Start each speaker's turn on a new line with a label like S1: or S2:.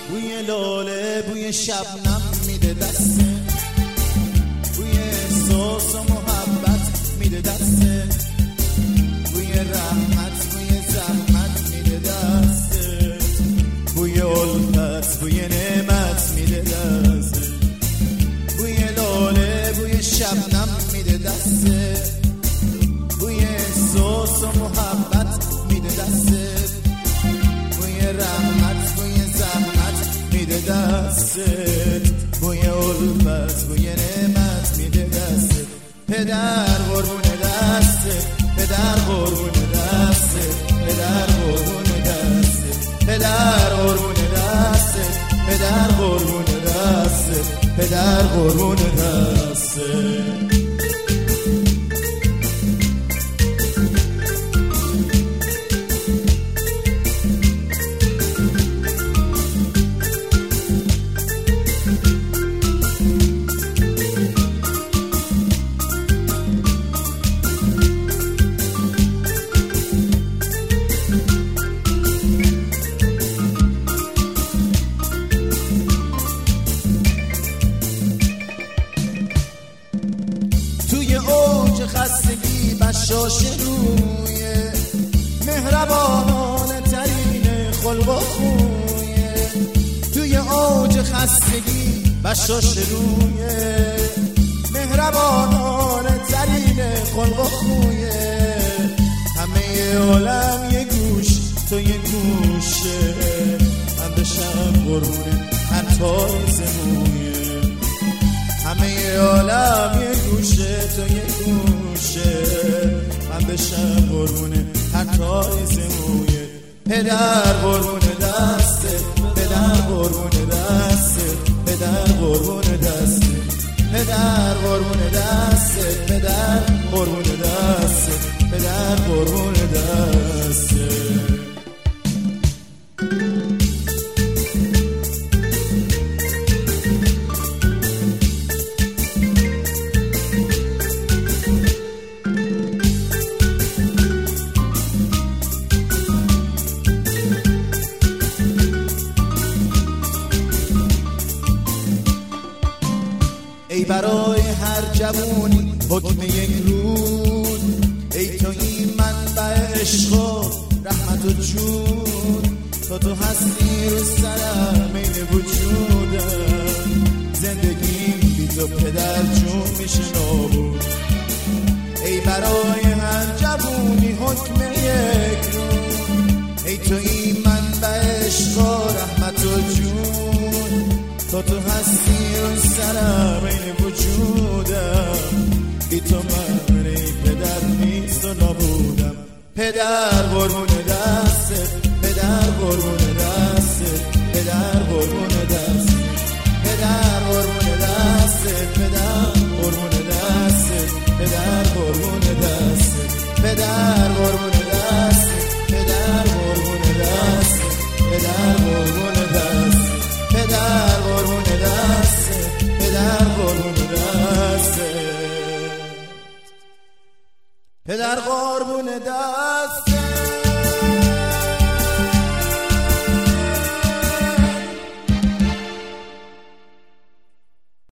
S1: بوی لاله بوی شبنم میده دسته، بوی احساس و محبت میده دسته، بوی رحمت بوی زحمت میده دسته، بوی الفت بوی نعمت میده دسته، بوی لاله بوی شبنم میده دسته، بوی احساس و محبت میده دسته، بوی رحمت بوی زحمت میده دسته، بوی الفت بوی نعمت میده دسته. پدر قربون دسته، پدر قربون دسته، پدر قربون دسته، پدر قربون دسته، پدر قربون دسته، پدر قربون دسته. توی اوج خستگی بشاش روی مهربانانه ترین خلق و خویه، توی اوج خستگی بشاش روی مهربانانه ترین خلق و خویه، همه عالم یه گوش تو یه گوشه، من بشم قربونه حتی زمویه، همه عالم یه گوشه تو یه گوشه، من بشم قربونه حتی زمویه. پدر قربون دسته، پدر قربون دسته، پدر قربون دسته، پدر قربون دسته، پدر قربون دسته، پدر قربون دسته. ای برای هر جوونی حکم یک روز، ای تو این منبع عشق و رحمت و جود، تو هستی رو سرم این وجودم، زندگیم بی تو پدر جون میشه نابود. ای برای هر جوونی حکم یک روز، ای تو این منبع عشق و رحمت و جود، تو هستی رو سرم این وجودم، بی تو من ای پدر نیست و نبودم. پدر قربون دسته، پدر قربون دسته، پدر قربون دسته، پدر قربون دسته، پدر قربون دسته، پدر قربون دسته، پدر قربون